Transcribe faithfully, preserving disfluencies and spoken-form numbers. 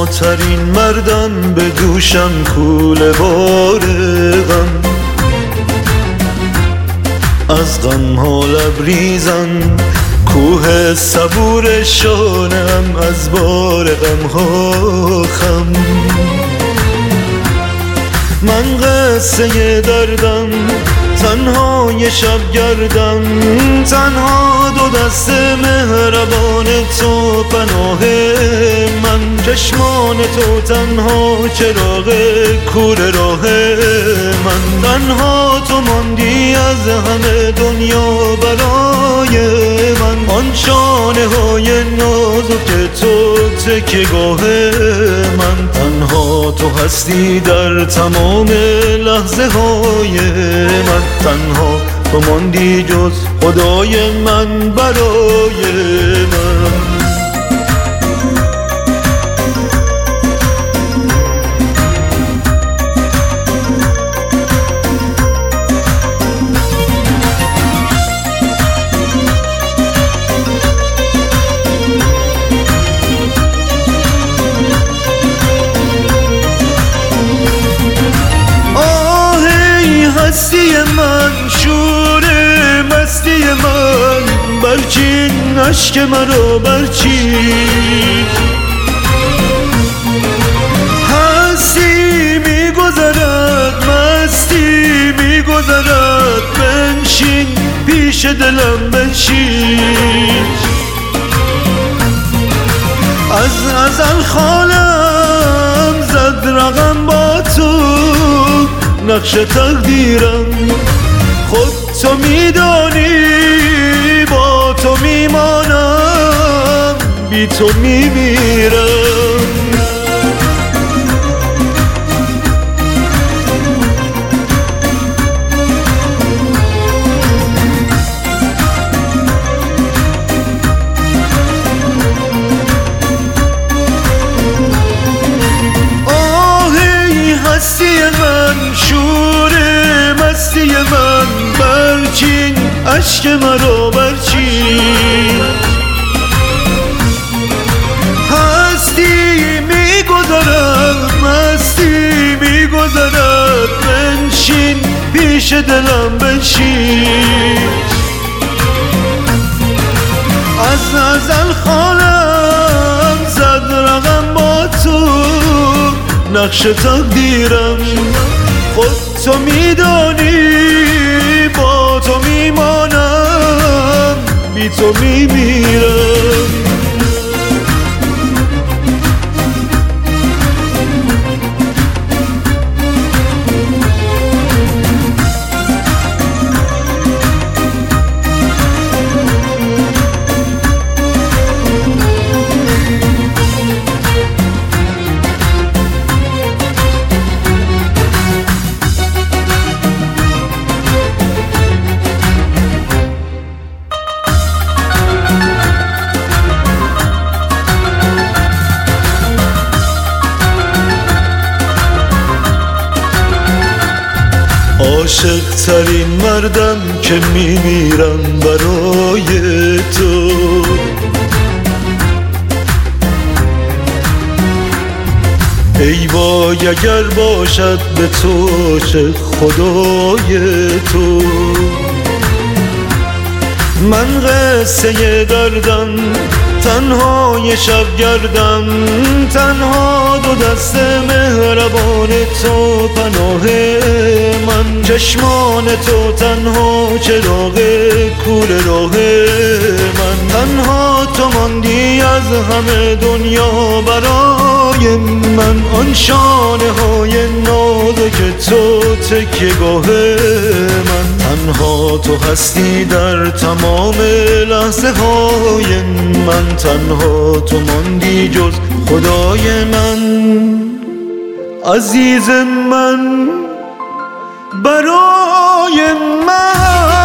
تنها ترین مردم به دوشم کوله بار غم، از غم ها لبریزم کوه صبور شانم، از بار غم ها خم. من قصه دردم تنها یه شب گردم، تنها دو دست مهربان تو پناه من، چشمان تو تنها چراغ کور راه من، تنها تو ماندی از همه دنیا برای من. آن شانه های نازک تو تکیه گاه من، تنها تو هستی در تمام لحظه های من، تنها تو ماندی جز خدای من برای من. هستی من، شور مستی من، برچین عشق مرا برچین. هستی میگذرد مستی میگذرد، بنشین پیش دلم بنشین. از ازل خالم زد رقم با تو، نقش تقدیرم خود تو میدانی، با تو میمانم بی تو میمیرم. هستی من، شور مستی من، برچین عشق مرا برچین. هستی میگذرد مستی میگذرد، بنشین پیش دلم بنشین. از ازل خالم زد رقم با تو، نقش تقدیرم خود تو میدانی، با تو میمانم بی تو میمیرم. عاشق ترین مردم که میمیرم برای تو، ای وای اگر باشد به تو عاشق خدای تو. من قصه دردم تنها یه شب گردم، تنها دو دست مهربان تو پناه من، چشمان تو تنها چراغ کور راه من، تنها تو ماندی از همه دنیا برای من. آن شانه های نازک تو تکیه گاه من، تنها تو هستی در تمام لحظه های من، تنها تو ماندی جز خدای من. عزیز من برای من.